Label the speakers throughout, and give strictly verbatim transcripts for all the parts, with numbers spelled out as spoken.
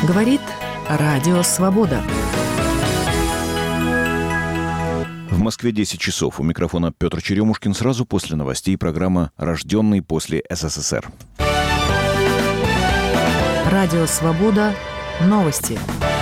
Speaker 1: Говорит Радио Свобода.
Speaker 2: В Москве десять часов. У микрофона Петр Черемушкин. Сразу после новостей программа «Рожденный после СССР».
Speaker 1: Радио Свобода. Новости.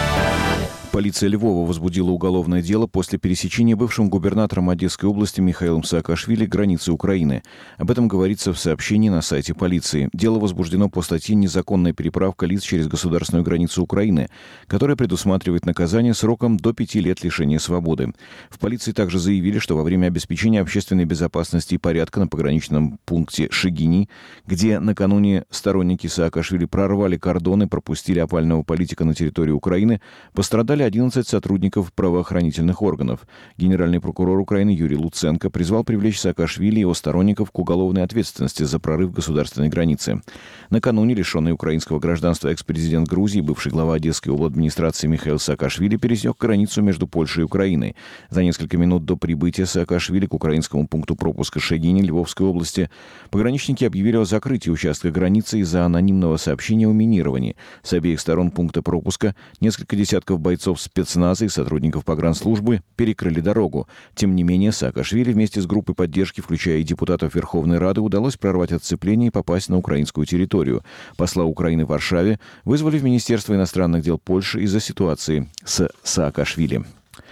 Speaker 2: Полиция Львова возбудила уголовное дело после пересечения бывшим губернатором Одесской области Михаилом Саакашвили границы Украины. Об этом говорится в сообщении на сайте полиции. Дело возбуждено по статье «Незаконная переправка лиц через государственную границу Украины», которая предусматривает наказание сроком до пяти лет лишения свободы. В полиции также заявили, что во время обеспечения общественной безопасности и порядка на пограничном пункте Шегини, где накануне сторонники Саакашвили прорвали кордоны, пропустили опального политика на территорию Украины, пострадали одиннадцать сотрудников правоохранительных органов. Генеральный прокурор Украины Юрий Луценко призвал привлечь Саакашвили и его сторонников к уголовной ответственности за прорыв государственной границы. Накануне лишенный украинского гражданства экс-президент Грузии, бывший глава Одесской обладминистрации Михаил Саакашвили пересек границу между Польшей и Украиной. За несколько минут до прибытия Саакашвили к украинскому пункту пропуска Шегини Львовской области пограничники объявили о закрытии участка границы из-за анонимного сообщения о минировании. С обеих сторон пункта пропуска несколько десятков бойцов спецназа и сотрудников погранслужбы перекрыли дорогу. Тем не менее, Саакашвили вместе с группой поддержки, включая и депутатов Верховной Рады, удалось прорвать отцепление и попасть на украинскую территорию. Посла Украины в Варшаве вызвали в Министерство иностранных дел Польши из-за ситуации с Саакашвили.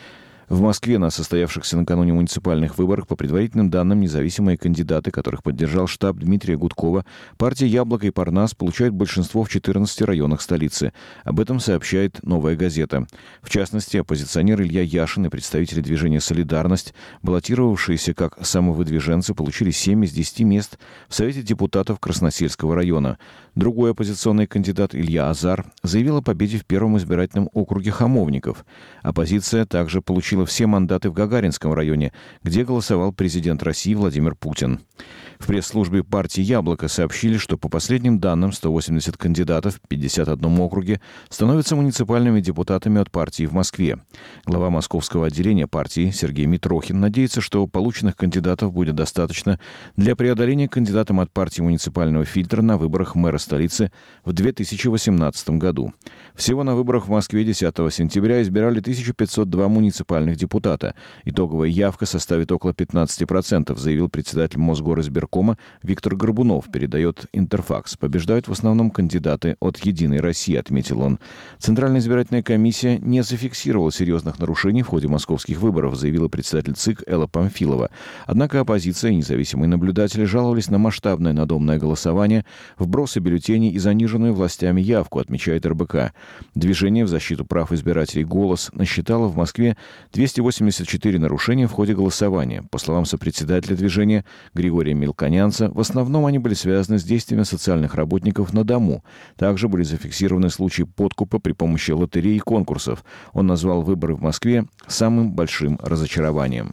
Speaker 2: В Москве на состоявшихся накануне муниципальных выборах, по предварительным данным, независимые кандидаты, которых поддержал штаб Дмитрия Гудкова, партия «Яблоко» и «Парнас» получают большинство в четырнадцати районах столицы. Об этом сообщает «Новая газета». В частности, оппозиционер Илья Яшин и представители движения «Солидарность», баллотировавшиеся как самовыдвиженцы, получили семь из десяти мест в Совете депутатов Красносельского района. Другой оппозиционный кандидат Илья Азар заявил о победе в первом избирательном округе Хамовников. Оппозиция также получила все мандаты в Гагаринском районе, где голосовал президент России Владимир Путин. В пресс-службе партии «Яблоко» сообщили, что по последним данным сто восемьдесят кандидатов в пятьдесят одном округе становятся муниципальными депутатами от партии в Москве. Глава московского отделения партии Сергей Митрохин надеется, что полученных кандидатов будет достаточно для преодоления кандидатом от партии муниципального фильтра на выборах мэра столицы в две тысячи восемнадцатом году. Всего на выборах в Москве десятого сентября избирали тысячу пятьсот два муниципальных депутата. Итоговая явка составит около пятнадцати процентов, заявил председатель Мосгоризбиркома Виктор Горбунов, передает Интерфакс. Побеждают в основном кандидаты от «Единой России», отметил он. Центральная избирательная комиссия не зафиксировала серьезных нарушений в ходе московских выборов, заявила председатель ЦИК Элла Памфилова. Однако оппозиция и независимые наблюдатели жаловались на масштабное надомное голосование, вбросы бюллетеней и заниженную властями явку, отмечает эр бэ ка. Движение в защиту прав избирателей «Голос» насчитало в Москве двести восемьдесят четыре нарушения в ходе голосования. По словам сопредседателя движения Григория Мелконянца, в основном они были связаны с действиями социальных работников на дому. Также были зафиксированы случаи подкупа при помощи лотерей и конкурсов. Он назвал выборы в Москве самым большим разочарованием.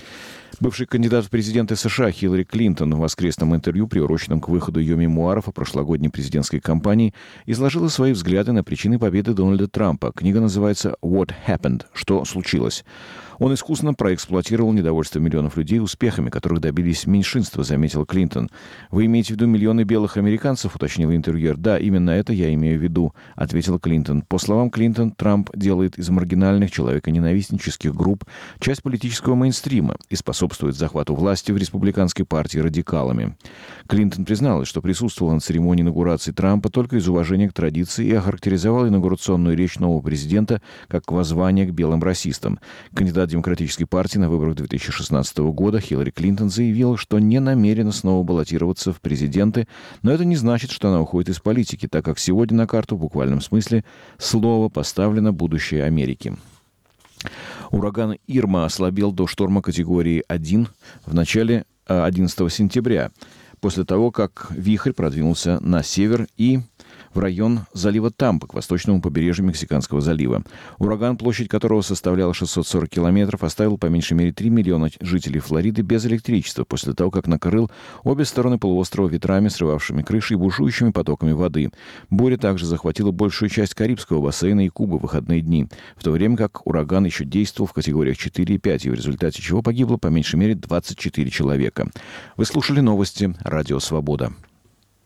Speaker 2: Бывший кандидат в президенты США Хиллари Клинтон в воскресном интервью, приуроченном к выходу ее мемуаров о прошлогодней президентской кампании, изложила свои взгляды на причины победы Дональда Трампа. Книга называется «What Happened?» «Что случилось?». Он искусно проэксплуатировал недовольство миллионов людей успехами, которых добились меньшинства, заметил Клинтон. «Вы имеете в виду миллионы белых американцев?» — уточнил интервьюер. «Да, именно это я имею в виду», — ответил Клинтон. По словам Клинтон, Трамп делает из маргинальных человеконенавистнических групп часть политического мейнстрима и способствует захвату власти в республиканской партии радикалами. Клинтон призналась, что присутствовала на церемонии инаугурации Трампа только из уважения к традиции и охарактеризовала инаугурационную речь нового президента как воззвание к белым расистам. Кандидат Демократической партии на выборах две тысячи шестнадцатого года Хиллари Клинтон заявила, что не намерена снова баллотироваться в президенты, но это не значит, что она уходит из политики, так как сегодня на карту в буквальном смысле слова поставлено будущее Америки. Ураган Ирма ослабел до шторма категории один в начале одиннадцатого сентября, после того, как вихрь продвинулся на север и в район залива Тампа к восточному побережью Мексиканского залива. Ураган, площадь которого составляла шестьсот сорок километров, оставил по меньшей мере три миллиона жителей Флориды без электричества после того, как накрыл обе стороны полуострова ветрами, срывавшими крыши и бушующими потоками воды. Буря также захватила большую часть Карибского бассейна и Кубы в выходные дни, в то время как ураган еще действовал в категориях четыре и пять, и в результате чего погибло по меньшей мере двадцать четыре человека. Вы слушали новости «Радио Свобода».